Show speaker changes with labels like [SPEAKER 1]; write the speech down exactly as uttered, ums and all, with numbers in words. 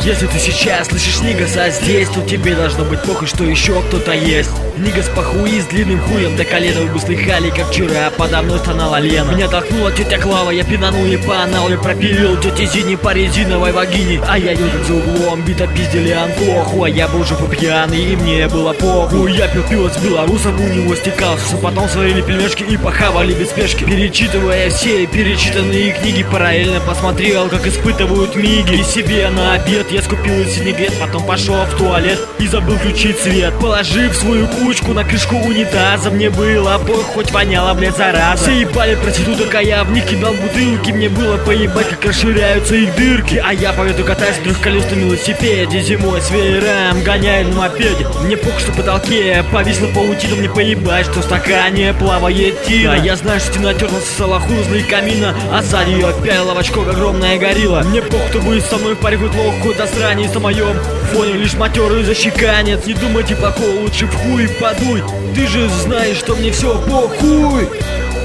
[SPEAKER 1] Если ты сейчас слышишь Нигаса здесь, то тебе должно быть похуй, что еще кто-то есть. Нигас похуи с длинным хуем до колена. Вы бы слыхали, как вчера подо мной стонала Лена. Меня толкнула тетя Клава, я пинанул ей по аналу и пропилил тете Зине по резиновой вагине. А я ехал за углом, бита пиздили Антоху, а я был уже попьяный и мне было похуй. Я пил пиво с белорусом, у него стекал, потом сварили пельмешки и похавали без спешки. Перечитывая все перечитанные книги, параллельно посмотрел, как испытывают миги. И себе на обед я скупил синегрет, потом пошел в туалет и забыл включить свет. Положив свою кучку на крышку унитаза, мне было похуй, хоть воняло, блядь, зараза. Все ебали проституток, а я в них кидал бутылки. Мне было поебать, как расширяются их дырки. А я по ветру катаюсь в трехколесном велосипеде, зимой с веером гоняю на мопеде. Мне похуй, что в потолке повисла паутина. Мне поебать, что в стакане плавает тина. Я знаю, что стена терла сосала хуй возле камина, а сзади ее пялила в очко огромная горилла. Мне похуй, кто будет со мной в паре хоть лох, какой-то сранец. На моем фоне лишь матерый защеканец. Не думайте плохого, лучше в хуй подуй. Ты же знаешь, что мне все похуй.